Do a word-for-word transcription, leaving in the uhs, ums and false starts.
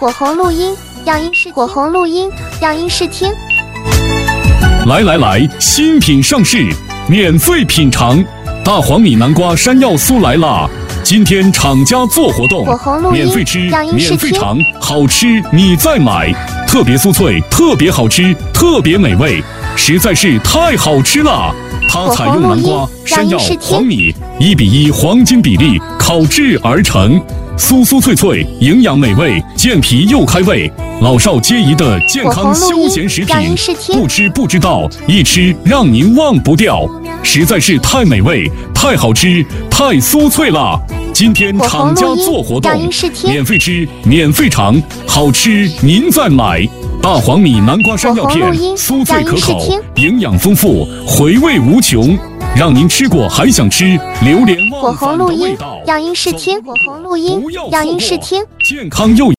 火红录音，让音试火红录音，让音试听。 来来来，新品上市，免费品尝。大黄米南瓜山药酥来啦！今天厂家做活动， 火红录音， 免费吃， 让音试听。 免费尝，好吃你再买。特别酥脆，特别好吃，特别美味，实在是太好吃了。它采用南瓜、山药、黄米一比一黄金比例烤制而成，酥酥脆脆，营养美味，健脾又开胃，老少皆宜的健康休闲食品。不吃不知道，一吃让您忘不掉，实在是太美味、太好吃、太酥脆了。今天厂家做活动，免费吃，免费尝，好吃您再买。大黄米南瓜山药片，酥脆可口，营养丰富，回味无穷，让您吃过还想吃，流连忘返的味道。 让音试听，火红录音，让音试听， 健康又